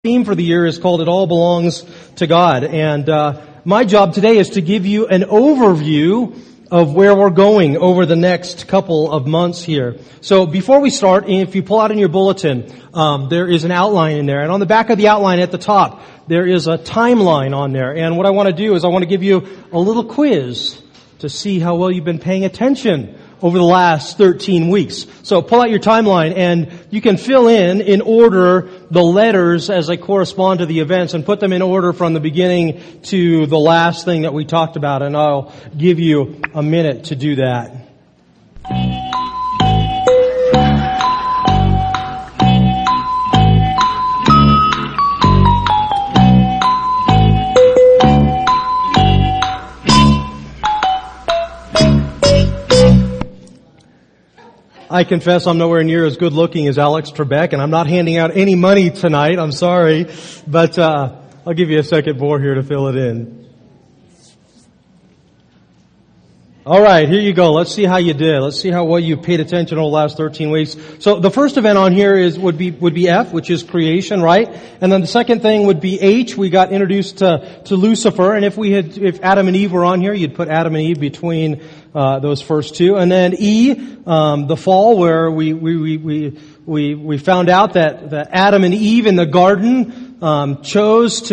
Theme for the year is called It All Belongs to God. And my job today is to give you an overview of where we're going over the next couple of months here. So before we start, if you pull out in your bulletin, there is an outline in there. And on the back of the outline at the top, there is a timeline on there. And what I want to do is I want to give you a little quiz to see how well you've been paying attention over the last 13 weeks. So pull out your timeline and you can fill in order the letters as they correspond to the events and put them in order from the beginning to the last thing that we talked about. And I'll give you a minute to do that. I confess I'm nowhere near as good looking as Alex Trebek, and I'm not handing out any money tonight. I'm sorry, but I'll give you a second more here to fill it in. All right, here you go. Let's see how you did. Let's see how well you paid attention over the last 13 weeks. So the first event on here would be F, which is creation, right? And then the second thing would be H. We got introduced to Lucifer, and if Adam and Eve were on here, you'd put Adam and Eve between those first two. And then E, the fall, where we found out that Adam and Eve in the garden chose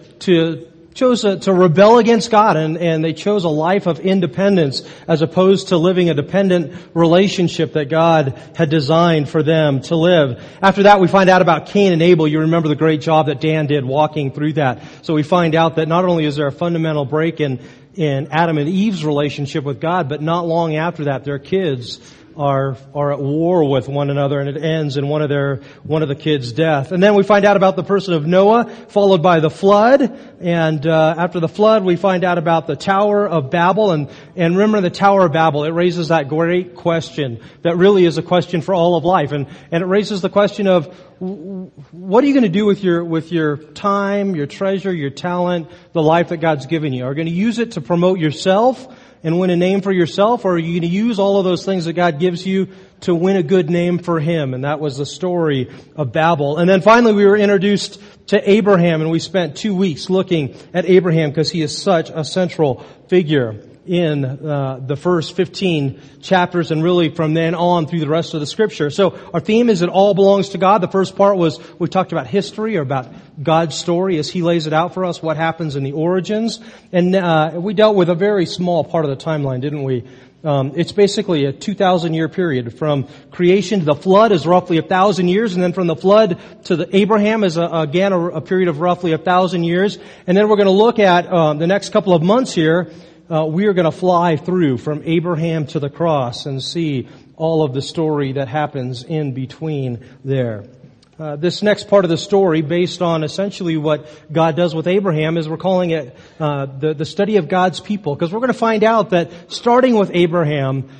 to rebel against God, and they chose a life of independence as opposed to living a dependent relationship that God had designed for them to live. After that, we find out about Cain and Abel. You remember the great job that Dan did walking through that. So we find out that not only is there a fundamental break in Adam and Eve's relationship with God, but not long after that, their kids are at war with one another, and it ends in one of the kids' death. And then we find out about the person of Noah, followed by the flood. And after the flood, we find out about the Tower of Babel. And remember the Tower of Babel, it raises that great question that really is a question for all of life. And it raises the question of, what are you going to do with your time, your treasure, your talent, the life that God's given you? Are you going to use it to promote yourself and win a name for yourself, or are you going to use all of those things that God gives you to win a good name for Him? And that was the story of Babel. And then finally we were introduced to Abraham, and we spent 2 weeks looking at Abraham because he is such a central figure in the first 15 chapters, and really from then on through the rest of the Scripture. So our theme is It All Belongs to God. The first part was we talked about history, or about God's story as He lays it out for us, what happens in the origins. And we dealt with a very small part of the timeline, didn't we? It's basically a 2,000-year period. From creation to the flood is roughly 1,000 years, and then from the flood to the Abraham is again a period of roughly 1,000 years. And then we're going to look at the next couple of months here. We are going to fly through from Abraham to the cross and see all of the story that happens in between there. This next part of the story, based on essentially what God does with Abraham, is we're calling it the study of God's people, because we're going to find out that starting with Abraham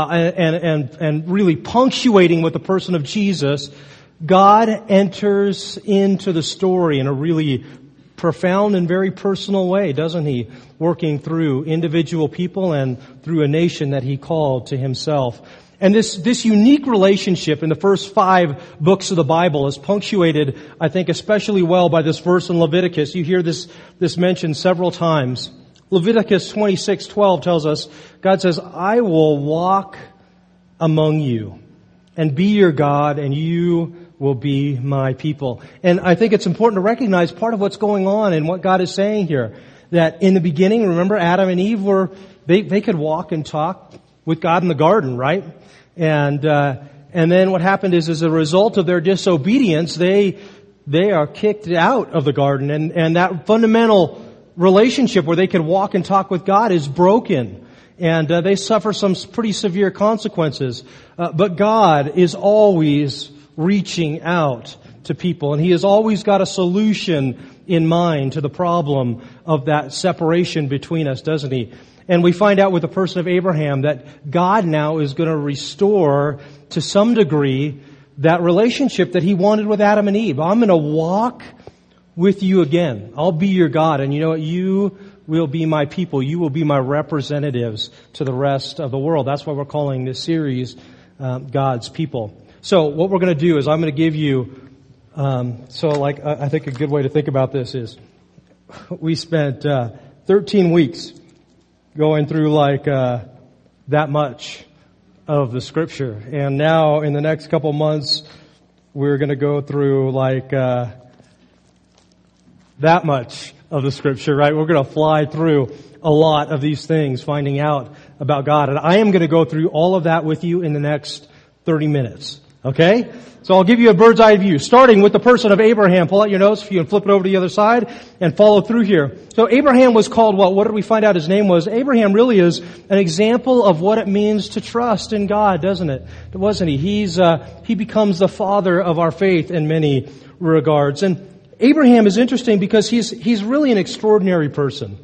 and really punctuating with the person of Jesus, God enters into the story in a really profound and very personal way, doesn't He? Working through individual people and through a nation that He called to Himself. And this unique relationship in the first 5 books of the Bible is punctuated, I think, especially well by this verse in Leviticus. You hear this mentioned several times. Leviticus 26:12 tells us, God says, I will walk among you and be your God, and you will be my people. And I think it's important to recognize part of what's going on and what God is saying here. That in the beginning, remember, Adam and Eve they could walk and talk with God in the garden, right? And then what happened is, as a result of their disobedience, they are kicked out of the garden, and that fundamental relationship where they could walk and talk with God is broken, and they suffer some pretty severe consequences. But God is always reaching out to people, and He has always got a solution in mind to the problem of that separation between us, doesn't He? And we find out with the person of Abraham that God now is going to restore, to some degree, that relationship that He wanted with Adam and Eve. I'm going to walk with you again. I'll be your God, and you know what? You will be my people. You will be my representatives to the rest of the world. That's why we're calling this series God's People. So what we're going to do is I'm going to give you I think a good way to think about this is we spent 13 weeks going through that much of the Scripture. And now in the next couple months, we're going to go through that much of the Scripture, right? We're going to fly through a lot of these things, finding out about God. And I am going to go through all of that with you in the next 30 minutes. Okay? So I'll give you a bird's eye view, starting with the person of Abraham. Pull out your notes if you can flip it over to the other side and follow through here. So Abraham was called what? What did we find out his name was? Abraham really is an example of what it means to trust in God, doesn't it? Wasn't he? He becomes the father of our faith in many regards. And Abraham is interesting because he's really an extraordinary person.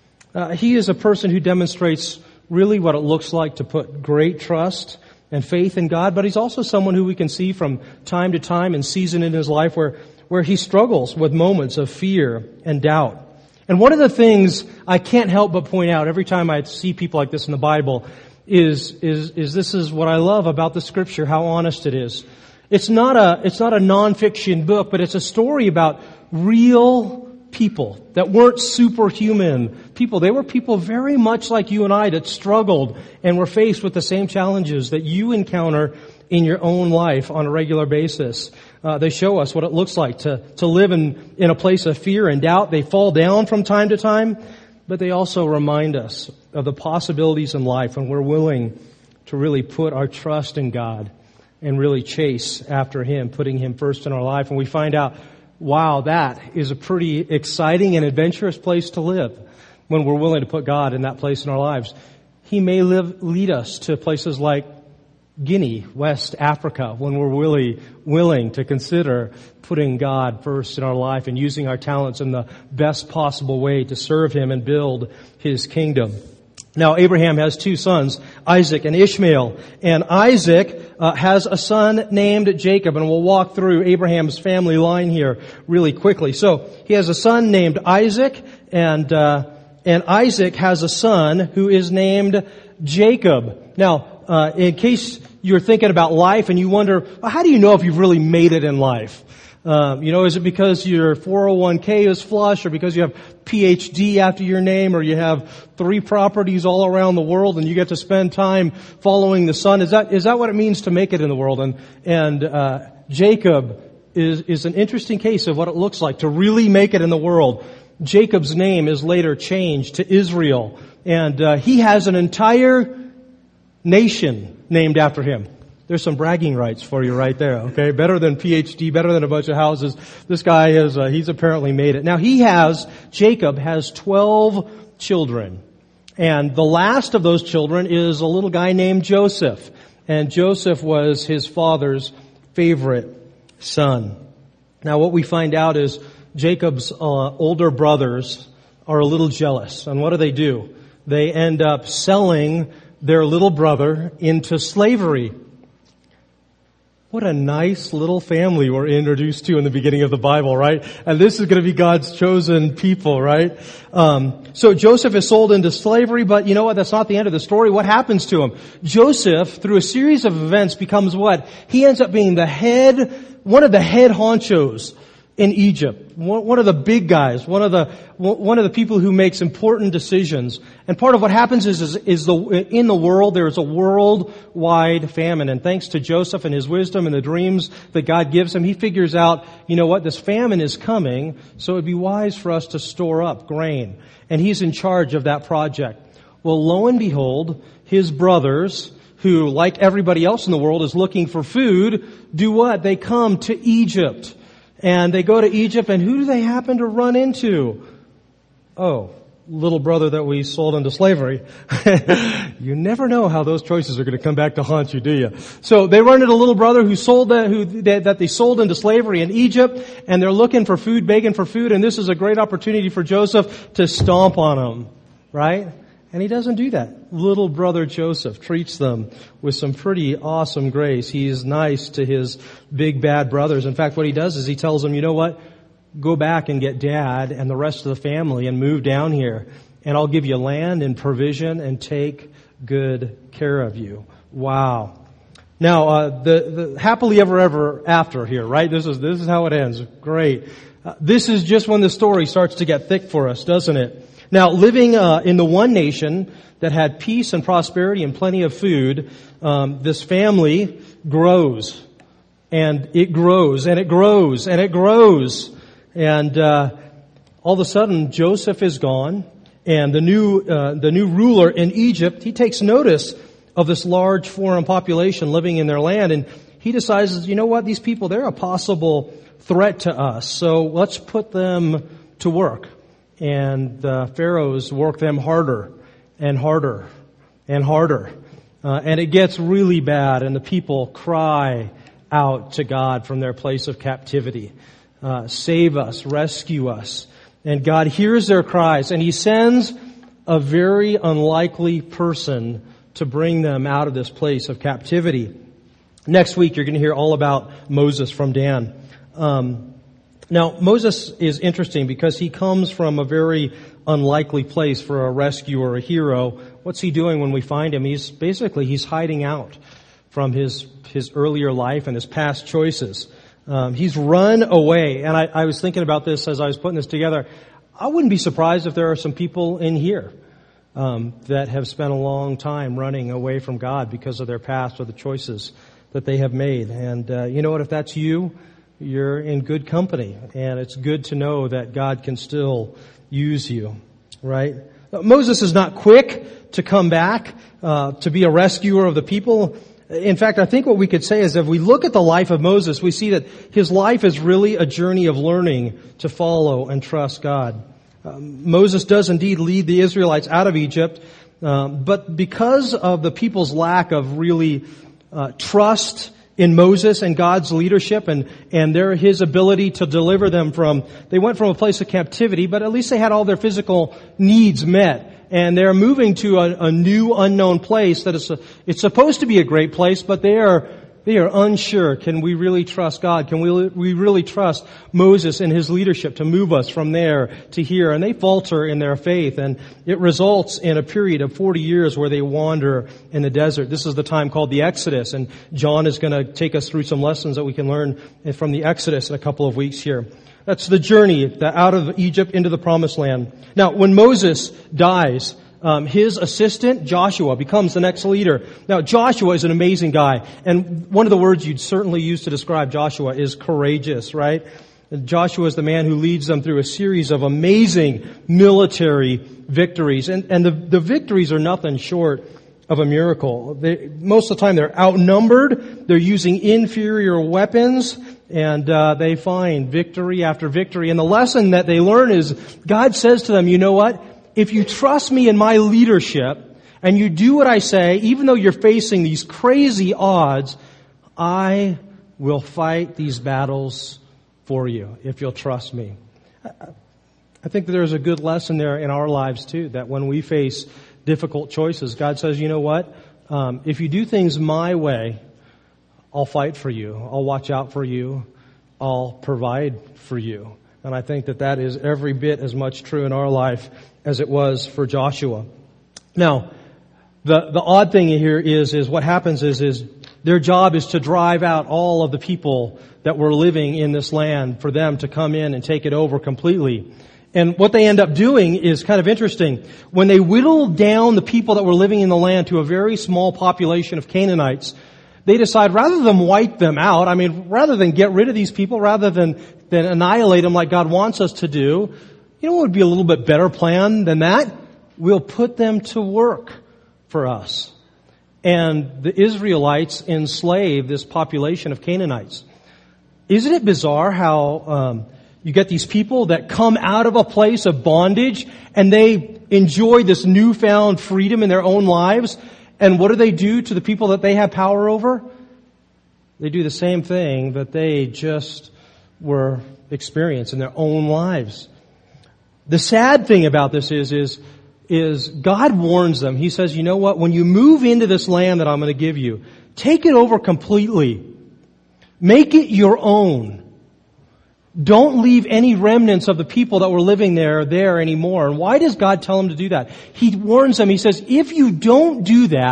He is a person who demonstrates really what it looks like to put great trust and faith in God, but he's also someone who we can see from time to time and season in his life where he struggles with moments of fear and doubt. And one of the things I can't help but point out every time I see people like this in the Bible is this is what I love about the Scripture, how honest it is. It's not a nonfiction book, but it's a story about real people that weren't superhuman people. They were people very much like you and I that struggled and were faced with the same challenges that you encounter in your own life on a regular basis. They show us what it looks like to live in a place of fear and doubt. They fall down from time to time, but they also remind us of the possibilities in life when we're willing to really put our trust in God and really chase after Him, putting Him first in our life. And we find out, wow, that is a pretty exciting and adventurous place to live when we're willing to put God in that place in our lives. He may lead us to places like Guinea, West Africa, when we're really willing to consider putting God first in our life and using our talents in the best possible way to serve Him and build His kingdom. Now, Abraham has two sons, Isaac and Ishmael. And Isaac has a son named Jacob. And we'll walk through Abraham's family line here really quickly. So, he has a son named Isaac, and Isaac has a son who is named Jacob. Now, in case you're thinking about life and you wonder, well, how do you know if you've really made it in life? Is it because your 401k is flush, or because you have PhD after your name, or you have 3 properties all around the world and you get to spend time following the sun? Is that what it means to make it in the world? And Jacob is an interesting case of what it looks like to really make it in the world. Jacob's name is later changed to Israel, and he has an entire nation named after him. There's some bragging rights for you right there, okay? Better than PhD, better than a bunch of houses. This guy he's apparently made it. Now Jacob has 12 children. And the last of those children is a little guy named Joseph. And Joseph was his father's favorite son. Now what we find out is Jacob's older brothers are a little jealous. And what do? They end up selling their little brother into slavery. What a nice little family we're introduced to in the beginning of the Bible, right? And this is going to be God's chosen people, right? So Joseph is sold into slavery, but you know what? That's not the end of the story. What happens to him? Joseph, through a series of events, becomes what? He ends up being one of the head honchos in Egypt. One of the big guys, one of the people who makes important decisions. And part of what happens is in the world there is a worldwide famine. And thanks to Joseph and his wisdom and the dreams that God gives him, he figures out, you know what, this famine is coming, so it'd be wise for us to store up grain. And he's in charge of that project. Well, lo and behold, his brothers, who, like everybody else in the world, is looking for food, do what? They come to Egypt. And they go to Egypt, and who do they happen to run into? Oh, little brother that we sold into slavery. You never know how those choices are going to come back to haunt you, do you? So they run into a little brother that they sold into slavery in Egypt, and they're looking for food, begging for food, and this is a great opportunity for Joseph to stomp on them, right? And he doesn't do that. Little brother Joseph treats them with some pretty awesome grace. He's nice to his big bad brothers. In fact, what he does is he tells them, you know what? Go back and get Dad and the rest of the family and move down here. And I'll give you land and provision and take good care of you. Wow. Now, the happily ever after here, right? This is how it ends. Great. This is just when the story starts to get thick for us, doesn't it? Now, living in the one nation that had peace and prosperity and plenty of food, this family grows. And it grows, and it grows, and it grows. And all of a sudden, Joseph is gone, and the new ruler in Egypt, he takes notice of this large foreign population living in their land, and he decides, you know what, these people, they're a possible threat to us, so let's put them to work. And the pharaohs work them harder and harder and harder. And it gets really bad, and the people cry out to God from their place of captivity. Save us, rescue us. And God hears their cries, and He sends a very unlikely person to bring them out of this place of captivity. Next week, you're going to hear all about Moses from Dan. Now, Moses is interesting because he comes from a very unlikely place for a rescue or a hero. What's he doing when we find him? He's hiding out from his earlier life and his past choices. He's run away. And I was thinking about this as I was putting this together. I wouldn't be surprised if there are some people in here that have spent a long time running away from God because of their past or the choices that they have made. And you know what? If that's you, you're in good company. And it's good to know that God can still use you, right? Moses is not quick to come back, to be a rescuer of the people. In fact, I think what we could say is if we look at the life of Moses, we see that his life is really a journey of learning to follow and trust God. Moses does indeed lead the Israelites out of Egypt, but because of the people's lack of really trust in Moses and God's leadership and his ability to deliver them they went from a place of captivity, but at least they had all their physical needs met. And they're moving to a new unknown place that it's supposed to be a great place, but they are unsure. Can we really trust God? Can we really trust Moses and his leadership to move us from there to here? And they falter in their faith, and it results in a period of 40 years where they wander in the desert. This is the time called the Exodus, and John is going to take us through some lessons that we can learn from the Exodus in a couple of weeks here. That's the journey out of Egypt into the Promised Land. Now, when Moses dies, his assistant, Joshua, becomes the next leader. Now, Joshua is an amazing guy. And one of the words you'd certainly use to describe Joshua is courageous, right? Joshua is the man who leads them through a series of amazing military victories. And the victories are nothing short of a miracle. Most of the time they're outnumbered. They're using inferior weapons. And they find victory after victory. And the lesson that they learn is God says to them, you know what? If you trust me in my leadership and you do what I say, even though you're facing these crazy odds, I will fight these battles for you if you'll trust me. I think that there's a good lesson there in our lives too, that when we face difficult choices, God says, you know what? If you do things my way, I'll fight for you. I'll watch out for you. I'll provide for you. And I think that is every bit as much true in our life as it was for Joshua. Now, the odd thing here is what happens is their job is to drive out all of the people that were living in this land for them to come in and take it over completely. And what they end up doing is kind of interesting. When they whittle down the people that were living in the land to a very small population of Canaanites, they decide rather than wipe them out, rather than get rid of these people, rather than annihilate them like God wants us to do, you know what would be a little bit better plan than that? We'll put them to work for us. And the Israelites enslave this population of Canaanites. Isn't it bizarre how you get these people that come out of a place of bondage and they enjoy this newfound freedom in their own lives? And what do they do to the people that they have power over? They do the same thing that they just were experiencing in their own lives. The sad thing about this is God warns them. He says, you know what? When you move into this land that I'm going to give you, take it over completely. Make it your own. Don't leave any remnants of the people that were living there anymore. And why does God tell them to do that? He warns them. He says, if you don't do that,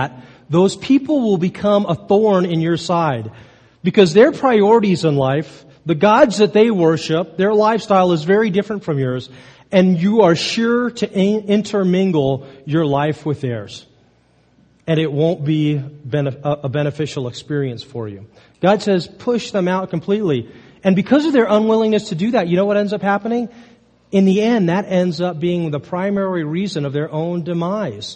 those people will become a thorn in your side. Because their priorities in life, the gods that they worship, their lifestyle is very different from yours. And you are sure to intermingle your life with theirs. And it won't be a beneficial experience for you. God says, push them out completely. And because of their unwillingness to do that, you know what ends up happening? In the end, that ends up being the primary reason of their own demise.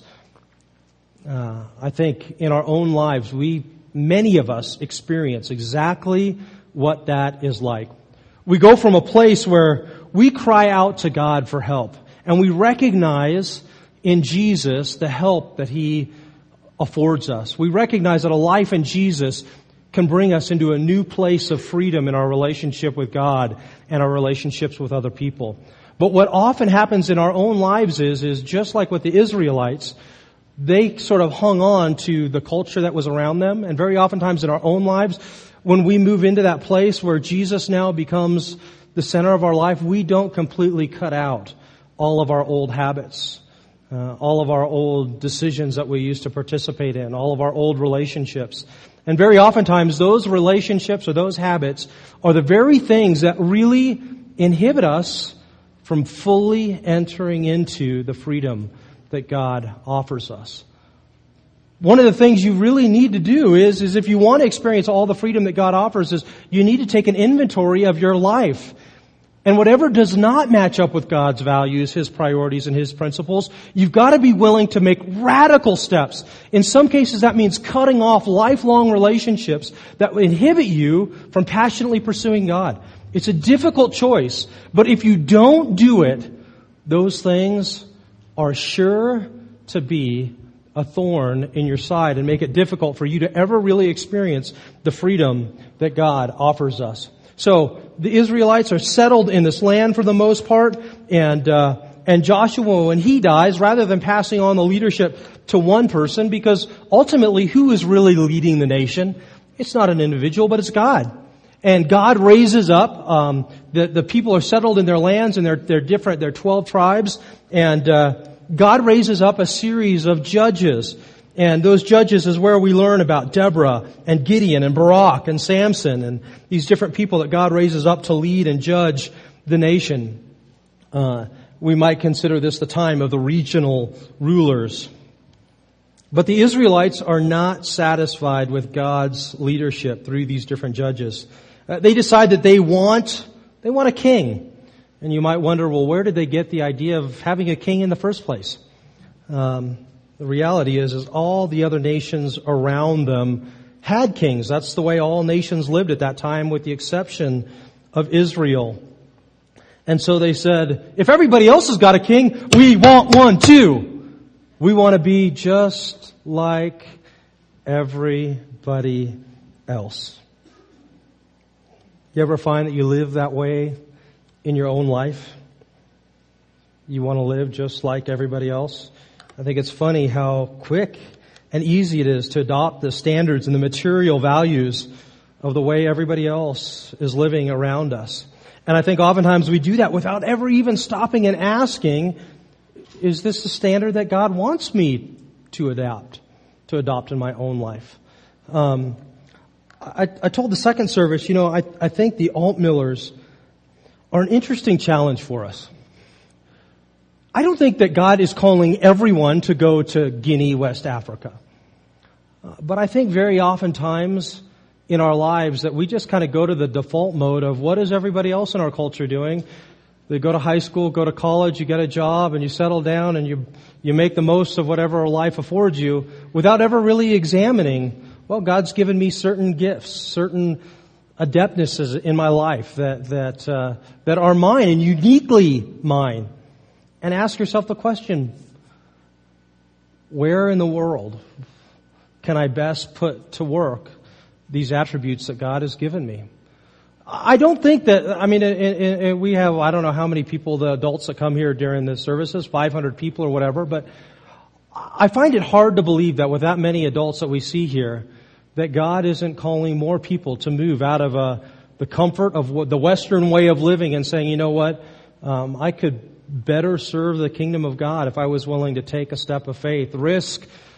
I think in our own lives, many of us experience exactly what that is like. We go from a place where we cry out to God for help, and we recognize in Jesus the help that He affords us. We recognize that a life in Jesus can bring us into a new place of freedom in our relationship with God and our relationships with other people. But what often happens in our own lives is just like with the Israelites, they sort of hung on to the culture that was around them. And very oftentimes in our own lives, when we move into that place where Jesus now becomes the center of our life, we don't completely cut out all of our old habits, all of our old decisions that we used to participate in, all of our old relationships. And very oftentimes those relationships or those habits are the very things that really inhibit us from fully entering into the freedom that God offers us. One of the things you really need to do is if you want to experience all the freedom that God offers, is you need to take an inventory of your life. And whatever does not match up with God's values, His priorities, and His principles, you've got to be willing to make radical steps. In some cases, that means cutting off lifelong relationships that inhibit you from passionately pursuing God. It's a difficult choice, but if you don't do it, those things are sure to be a thorn in your side and make it difficult for you to ever really experience the freedom that God offers us. So the Israelites are settled in this land for the most part, and Joshua, when he dies, rather than passing on the leadership to one person, because ultimately who is really leading the nation? It's not an individual, but it's God. And God raises up, the people are settled in their lands, and they're different, they're 12 tribes, and God raises up a series of judges. And those judges is where we learn about Deborah and Gideon and Barak and Samson and these different people that God raises up to lead and judge the nation. We might consider this the time of the regional rulers. But the Israelites are not satisfied with God's leadership through these different judges. They decide that they want a king. And you might wonder, well, where did they get the idea of having a king in the first place? The reality is all the other nations around them had kings. That's the way all nations lived at that time, with the exception of Israel. And so they said, if everybody else has got a king, we want one too. We want to be just like everybody else. You ever find that you live that way in your own life? You want to live just like everybody else? I think it's funny how quick and easy it is to adopt the standards and the material values of the way everybody else is living around us. And I think oftentimes we do that without ever even stopping and asking, is this the standard that God wants me to adopt in my own life? I told the second service, I think the Altmillers are an interesting challenge for us. I don't think that God is calling everyone to go to Guinea, West Africa. But I think very oftentimes in our lives that we just kind of go to the default mode of what is everybody else in our culture doing? They go to high school, go to college, you get a job, and you settle down, and you make the most of whatever life affords you without ever really examining, well, God's given me certain gifts, certain adeptnesses in my life that are mine and uniquely mine. And ask yourself the question, where in the world can I best put to work these attributes that God has given me? I don't think that, we have, I don't know how many people, the adults that come here during the services, 500 people or whatever, but I find it hard to believe that with that many adults that we see here, that God isn't calling more people to move out of the comfort of the Western way of living and saying, you know what, I could better serve the kingdom of God if I was willing to take a step of faith, risk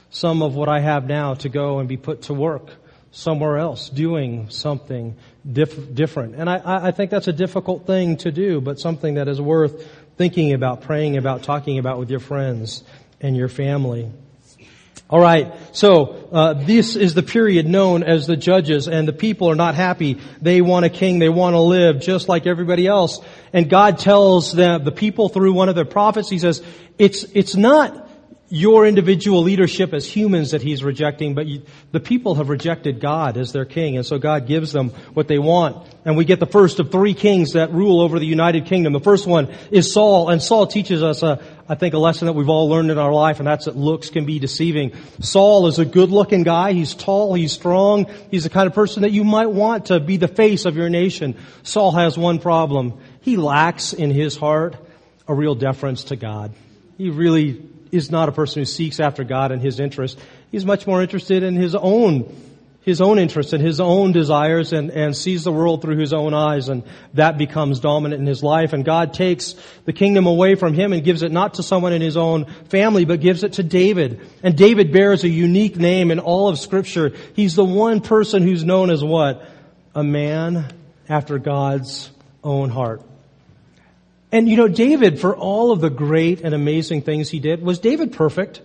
some of what I have now to go and be put to work somewhere else, doing something different. And I think that's a difficult thing to do, but something that is worth thinking about, praying about, talking about with your friends and your family. All right, so this is the period known as the Judges, and the people are not happy. They want a king. They want to live just like everybody else. And God tells them, the people through one of their prophets, He says, it's not your individual leadership as humans that He's rejecting, but the people have rejected God as their king, and so God gives them what they want. And we get the first of 3 kings that rule over the United Kingdom. The first one is Saul, and Saul teaches us, I think, a lesson that we've all learned in our life, and that's that looks can be deceiving. Saul is a good-looking guy. He's tall, he's strong, he's the kind of person that you might want to be the face of your nation. Saul has one problem. He lacks in his heart a real deference to God. He really is not a person who seeks after God and His interest. He's much more interested in his own interests and his own desires and sees the world through his own eyes, and that becomes dominant in his life. And God takes the kingdom away from him and gives it not to someone in his own family, but gives it to David. And David bears a unique name in all of Scripture. He's the one person who's known as what? A man after God's own heart. And you know, David, for all of the great and amazing things he did, was David perfect?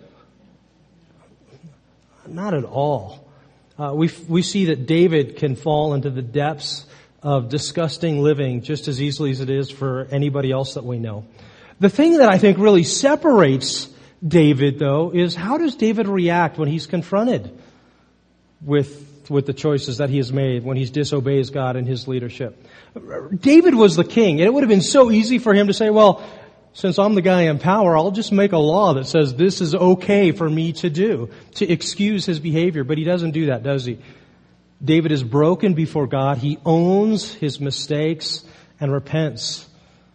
Not at all. We see that David can fall into the depths of disgusting living just as easily as it is for anybody else that we know. The thing that I think really separates David, though, is how does David react when he's confronted with the choices that he has made, when he disobeys God and His leadership? David was the king, and it would have been so easy for him to say, well, since I'm the guy in power, I'll just make a law that says this is okay for me to do, to excuse his behavior. But he doesn't do that, does he? David is broken before God. He owns his mistakes and repents.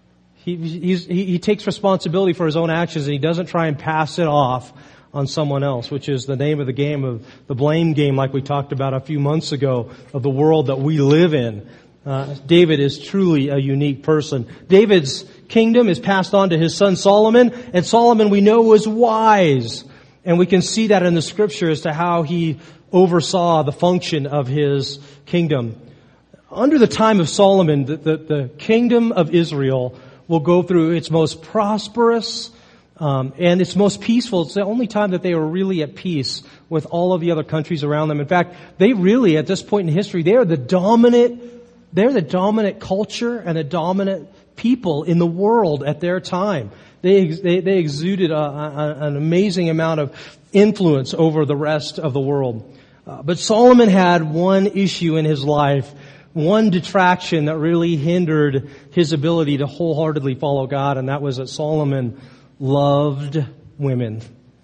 He takes responsibility for his own actions, and he doesn't try and pass it off on someone else, which is the name of the game, of the blame game, like we talked about a few months ago, of the world that we live in. David is truly a unique person. David's kingdom is passed on to his son Solomon, and Solomon, we know, was wise. And we can see that in the Scripture as to how he oversaw the function of his kingdom. Under the time of Solomon, the kingdom of Israel will go through its most prosperous and its most peaceful. It's the only time that they were really at peace with all of the other countries around them. In fact, they really, at this point in history, they're the dominant culture and the dominant people in the world at their time. They exuded an amazing amount of influence over the rest of the world. But Solomon had one issue in his life, one detraction that really hindered his ability to wholeheartedly follow God, and that was that Solomon loved women.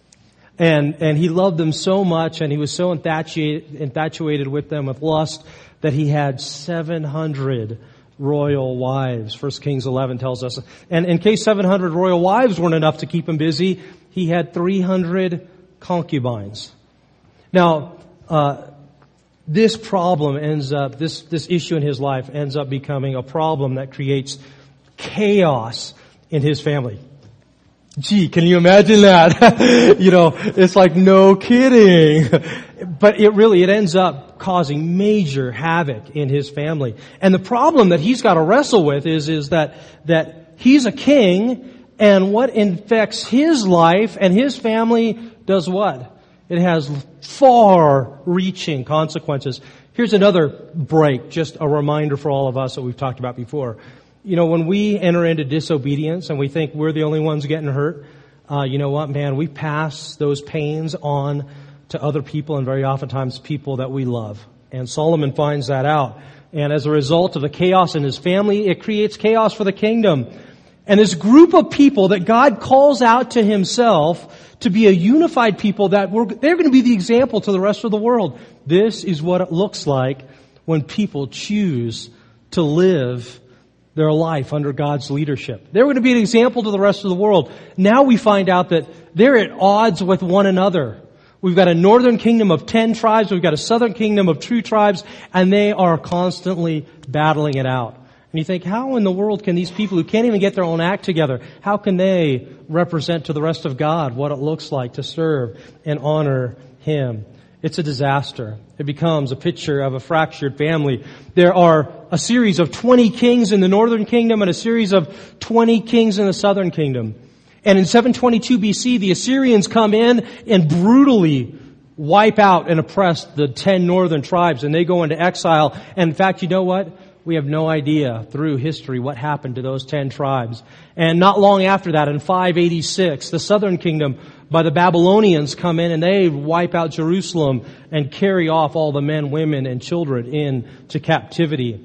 And he loved them so much, and he was so infatuated with them with lust, that he had 700 royal wives. 1 Kings 11 tells us. And in case 700 royal wives weren't enough to keep him busy, he had 300 concubines. Now, this problem ends up, this issue in his life ends up becoming a problem that creates chaos in his family. Gee, can you imagine that? You know, it's like, no kidding. But it ends up causing major havoc in his family. And the problem that he's got to wrestle with is that he's a king, and what infects his life and his family does what? It has far-reaching consequences. Here's another break, just a reminder for all of us that we've talked about before. You know, when we enter into disobedience and we think we're the only ones getting hurt, you know what, man, we pass those pains on to other people, and very oftentimes people that we love. And Solomon finds that out. And as a result of the chaos in his family, it creates chaos for the kingdom. And this group of people that God calls out to Himself to be a unified people, they're going to be the example to the rest of the world. This is what it looks like when people choose to live their life under God's leadership. They're going to be an example to the rest of the world. Now we find out that they're at odds with one another. We've got a northern kingdom of 10 tribes. We've got a southern kingdom of 2 tribes, and they are constantly battling it out. And you think, how in the world can these people who can't even get their own act together, how can they represent to the rest of God what it looks like to serve and honor Him? It's a disaster. It becomes a picture of a fractured family. There are a series of 20 kings in the northern kingdom and a series of 20 kings in the southern kingdom. And in 722 BC, the Assyrians come in and brutally wipe out and oppress the 10 northern tribes, and they go into exile. And in fact, you know what? We have no idea through history what happened to those 10 tribes. And not long after that, in 586, the southern kingdom by the Babylonians come in and they wipe out Jerusalem and carry off all the men, women, and children into captivity.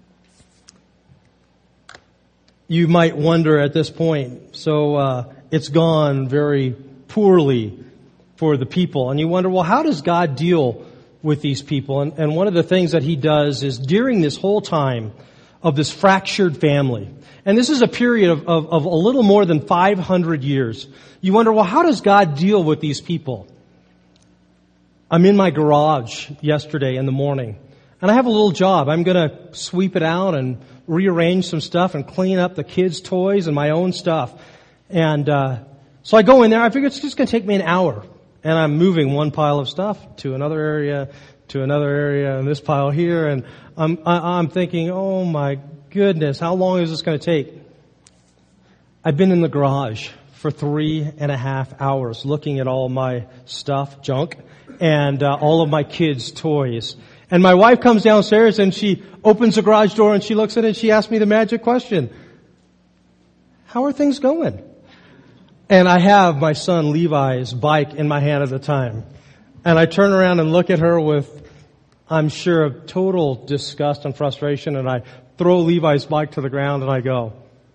You might wonder at this point, so it's gone very poorly for the people. And you wonder, well, how does God deal with these people? And one of the things that He does is during this whole time of this fractured family, and this is a period of a little more than 500 years, you wonder, well, how does God deal with these people? I'm in my garage yesterday in the morning, and I have a little job. I'm going to sweep it out and rearrange some stuff and clean up the kids' toys and my own stuff. And so I go in there. I figure it's just going to take me an hour. And I'm moving one pile of stuff to another area, and this pile here. And I'm thinking, oh my goodness, how long is this going to take? I've been in the garage for 3.5 hours looking at all my stuff, junk, and all of my kids' toys. And my wife comes downstairs and she opens the garage door and she looks at it and she asks me the magic question. How are things going? And I have my son Levi's bike in my hand at the time. And I turn around and look at her with, I'm sure, total disgust and frustration, and I throw Levi's bike to the ground and I go.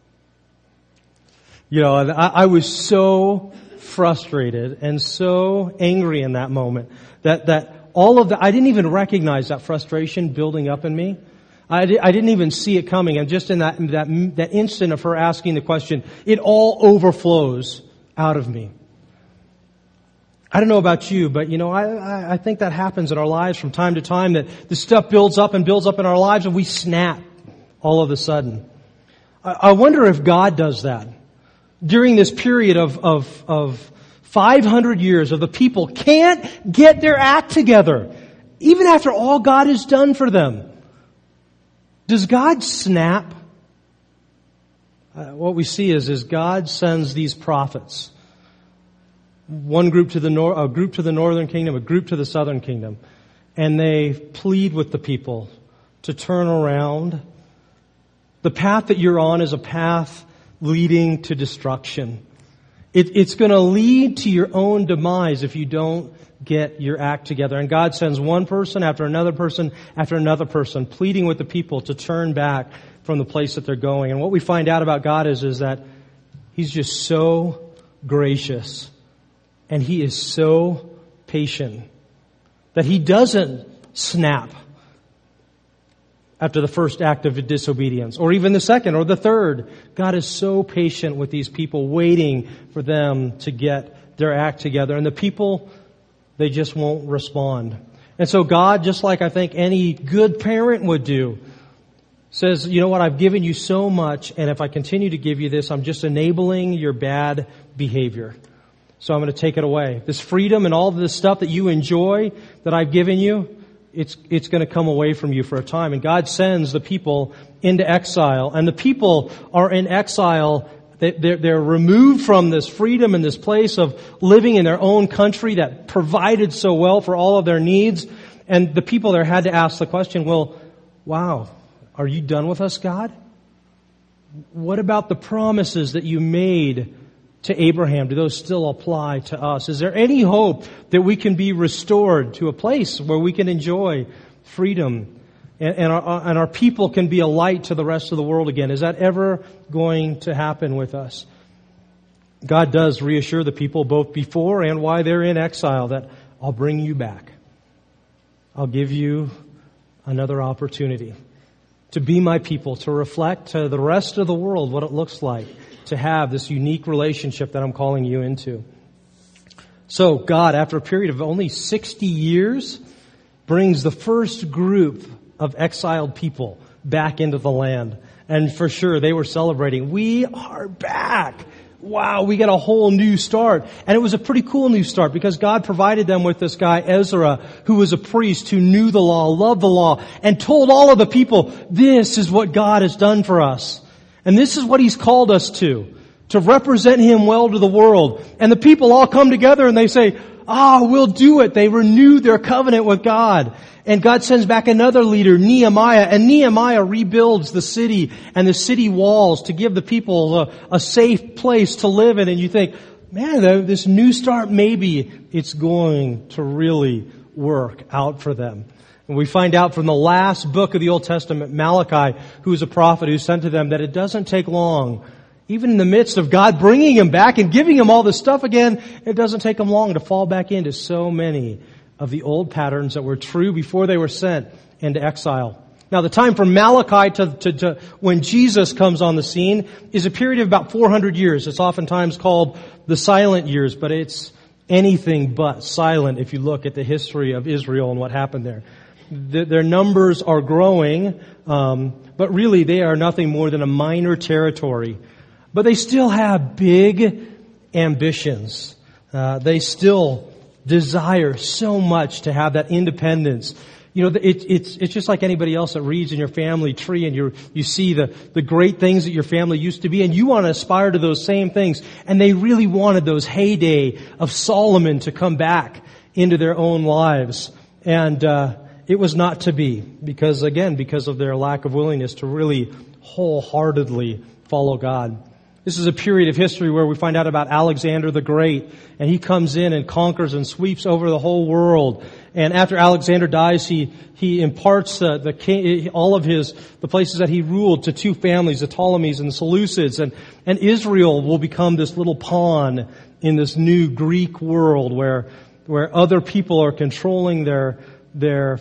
And I was so frustrated and so angry in that moment that all of that, I didn't even recognize that frustration building up in me. I didn't even see it coming. And just in that instant of her asking the question, it all overflows out of me. I don't know about you, but I think that happens in our lives from time to time, that the stuff builds up in our lives and we snap all of a sudden. I wonder if God does that. During this period of 500 years of the people can't get their act together, even after all God has done for them. Does God snap? What we see is God sends these prophets. One group to a group to the northern kingdom, a group to the southern kingdom. And they plead with the people to turn around. The path that you're on is a path leading to destruction. It's going to lead to your own demise if you don't get your act together. And God sends one person after another person after another person pleading with the people to turn back from the place that they're going. And what we find out about God is that He's just so gracious and He is so patient that He doesn't snap after the first act of disobedience, or even the second or the third. God is so patient with these people, waiting for them to get their act together. And the people, they just won't respond. And so God, just like I think any good parent would do, says, you know what, I've given you so much, and if I continue to give you this, I'm just enabling your bad behavior. So I'm going to take it away. This freedom and all of this stuff that you enjoy that I've given you, it's going to come away from you for a time. And God sends the people into exile. And the people are in exile. They're removed from this freedom and this place of living in their own country that provided so well for all of their needs. And the people there had to ask the question, well, wow, are you done with us, God? What about the promises that you made to Abraham? Do those still apply to us? Is there any hope that we can be restored to a place where we can enjoy freedom and our people can be a light to the rest of the world again? Is that ever going to happen with us? God does reassure the people both before and while they're in exile that I'll bring you back. I'll give you another opportunity to be my people, to reflect to the rest of the world what it looks like to have this unique relationship that I'm calling you into. So God, after a period of only 60 years, brings the first group of exiled people back into the land. And for sure, they were celebrating. We are back. Wow, we got a whole new start. And it was a pretty cool new start because God provided them with this guy, Ezra, who was a priest who knew the law, loved the law, and told all of the people, this is what God has done for us. And this is what He's called us to represent Him well to the world. And the people all come together and they say, we'll do it. They renew their covenant with God. And God sends back another leader, Nehemiah, and Nehemiah rebuilds the city and the city walls to give the people a safe place to live in. And you think, man, this new start, maybe it's going to really work out for them. And we find out from the last book of the Old Testament, Malachi, who is a prophet who sent to them, that it doesn't take long. Even in the midst of God bringing him back and giving him all this stuff again, it doesn't take him long to fall back into so many of the old patterns that were true before they were sent into exile. Now, the time from Malachi to when Jesus comes on the scene is a period of about 400 years. It's oftentimes called the silent years, but it's anything but silent if you look at the history of Israel and what happened there. Their numbers are growing, but really they are nothing more than a minor territory. But they still have big ambitions. They still desire so much to have that independence. You know, it's just like anybody else that reads in your family tree and you see the great things that your family used to be, and you want to aspire to those same things. And they really wanted those heyday of Solomon to come back into their own lives. And it was not to be because of their lack of willingness to really wholeheartedly follow God. This is a period of history where we find out about Alexander the Great, and he comes in and conquers and sweeps over the whole world. And after Alexander dies, he imparts the king, all of the places that he ruled to two families, the Ptolemies and the Seleucids, and Israel will become this little pawn in this new Greek world where other people are controlling their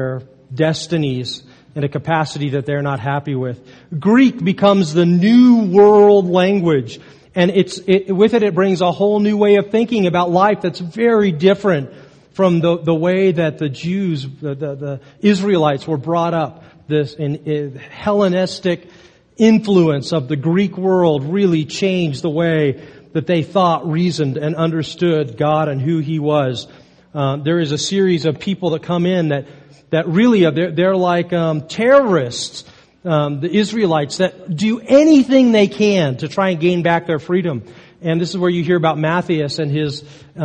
destinies in a capacity that they're not happy with. Greek becomes the new world language, and with it brings a whole new way of thinking about life that's very different from the way that the Jews, the Israelites were brought up. This Hellenistic influence of the Greek world really changed the way that they thought, reasoned, and understood God and who He was. There is a series of people that come in that really they're like terrorists, the Israelites that do anything they can to try and gain back their freedom. And this is where you hear about Matthias and his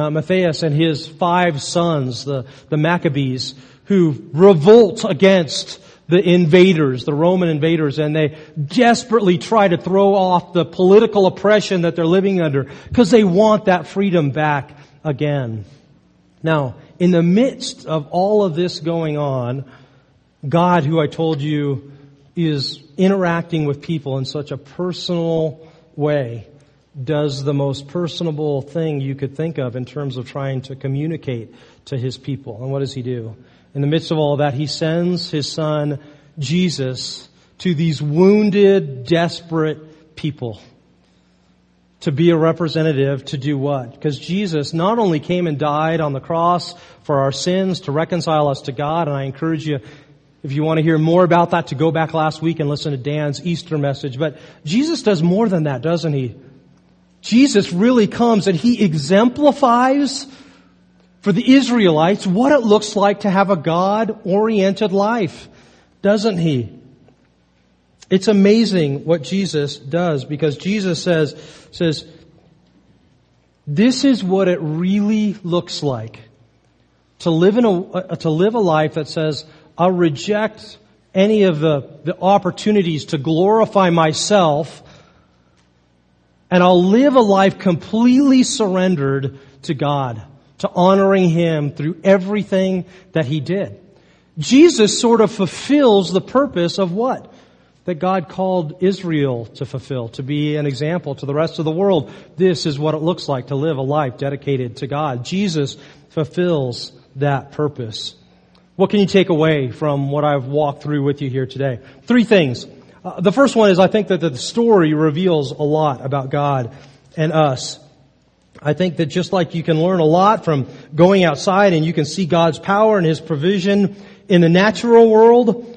5 sons, the Maccabees, who revolt against the invaders, the Roman invaders, and they desperately try to throw off the political oppression that they're living under because they want that freedom back again. Now, in the midst of all of this going on, God, who I told you is interacting with people in such a personal way, does the most personable thing you could think of in terms of trying to communicate to His people. And what does He do? In the midst of all of that, He sends His Son, Jesus, to these wounded, desperate people to be a representative to do what? Because Jesus not only came and died on the cross for our sins to reconcile us to God, and I encourage you, if you want to hear more about that, to go back last week and listen to Dan's Easter message. But Jesus does more than that, doesn't He? Jesus really comes and He exemplifies for the Israelites what it looks like to have a God-oriented life, doesn't He? It's amazing what Jesus does, because Jesus says, this is what it really looks like to live a life that says, I'll reject any of the opportunities to glorify myself, and I'll live a life completely surrendered to God, to honoring Him through everything that He did. Jesus sort of fulfills the purpose of what? That God called Israel to fulfill, to be an example to the rest of the world. This is what it looks like to live a life dedicated to God. Jesus fulfills that purpose. What can you take away from what I've walked through with you here today? 3 things. The first one is I think that the story reveals a lot about God and us. I think that just like you can learn a lot from going outside and you can see God's power and His provision in the natural world,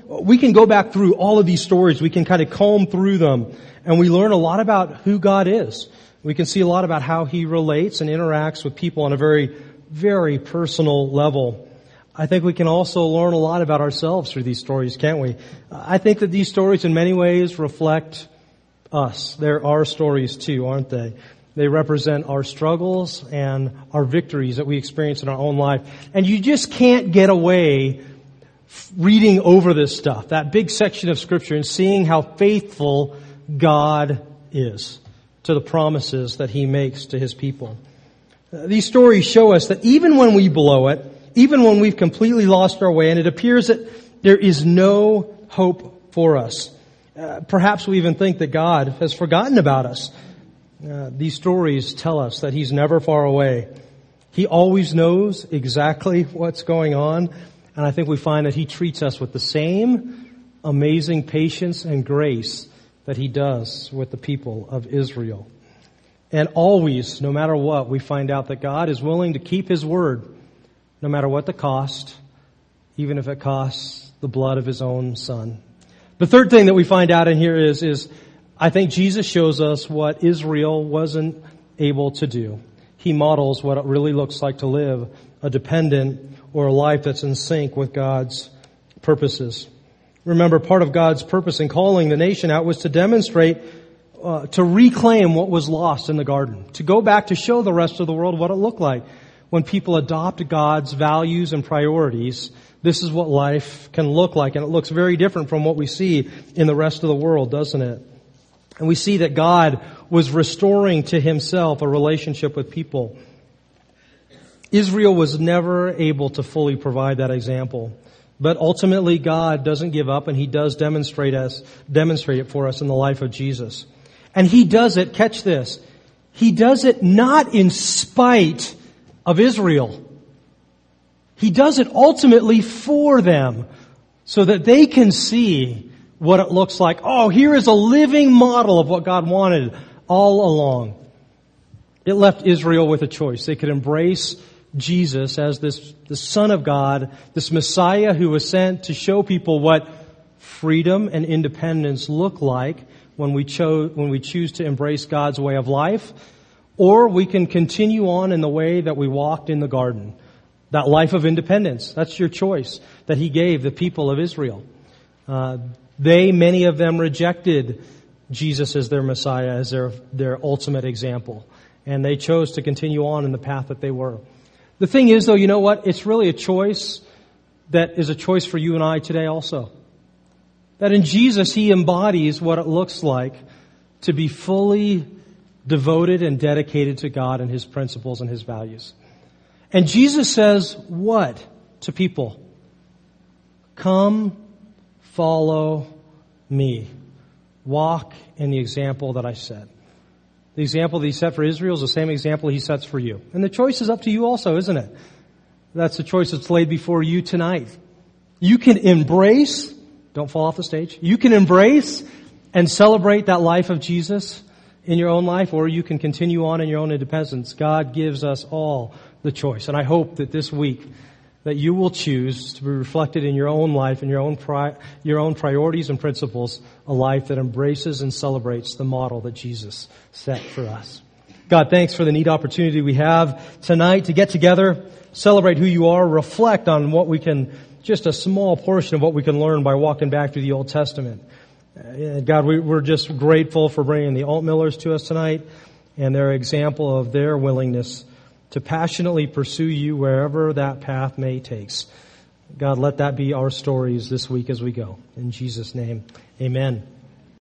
we can go back through all of these stories. We can kind of comb through them, and we learn a lot about who God is. We can see a lot about how He relates and interacts with people on a very, very personal level. I think we can also learn a lot about ourselves through these stories, can't we? I think that these stories in many ways reflect us. They're our stories too, aren't they? They represent our struggles and our victories that we experience in our own life. And you just can't get away reading over this stuff, that big section of Scripture, and seeing how faithful God is to the promises that He makes to His people. These stories show us that even when we blow it, even when we've completely lost our way and it appears that there is no hope for us, perhaps we even think that God has forgotten about us. These stories tell us that He's never far away. He always knows exactly what's going on, and I think we find that He treats us with the same amazing patience and grace that He does with the people of Israel. And always, no matter what, we find out that God is willing to keep His word, no matter what the cost, even if it costs the blood of His own Son. The third thing that we find out in here is I think Jesus shows us what Israel wasn't able to do. He models what it really looks like to live a dependent or a life that's in sync with God's purposes. Remember, part of God's purpose in calling the nation out was to demonstrate, to reclaim what was lost in the garden, to go back to show the rest of the world what it looked like. When people adopt God's values and priorities, this is what life can look like. And it looks very different from what we see in the rest of the world, doesn't it? And we see that God was restoring to Himself a relationship with people. Israel was never able to fully provide that example. But ultimately, God doesn't give up, and He does demonstrate it for us in the life of Jesus. And He does it, catch this, He does it not in spite of Israel. He does it ultimately for them so that they can see what it looks like. Oh, here is a living model of what God wanted all along. It left Israel with a choice. They could embrace Jesus as the Son of God, this Messiah who was sent to show people what freedom and independence look like when we choose to embrace God's way of life. Or we can continue on in the way that we walked in the garden. That life of independence. That's your choice that He gave the people of Israel. Many of them rejected Jesus as their Messiah, as their ultimate example. And they chose to continue on in the path that they were. The thing is, though, you know what? It's really a choice that is a choice for you and I today also. That in Jesus, He embodies what it looks like to be fully devoted and dedicated to God and His principles and His values. And Jesus says what to people? Come, follow me. Walk in the example that I set. The example that He set for Israel is the same example He sets for you. And the choice is up to you also, isn't it? That's the choice that's laid before you tonight. You can embrace, don't fall off the stage, you can embrace and celebrate that life of Jesus in your own life, or you can continue on in your own independence. God gives us all the choice. And I hope that this week that you will choose to be reflected in your own life and your own priorities and principles, a life that embraces and celebrates the model that Jesus set for us. God, thanks for the neat opportunity we have tonight to get together, celebrate who You are, reflect on what we can, just a small portion of what we can learn by walking back through the Old Testament. God, we're just grateful for bringing the Altmillers to us tonight and their example of their willingness to passionately pursue You wherever that path may takes. God, let that be our stories this week as we go. In Jesus' name, amen.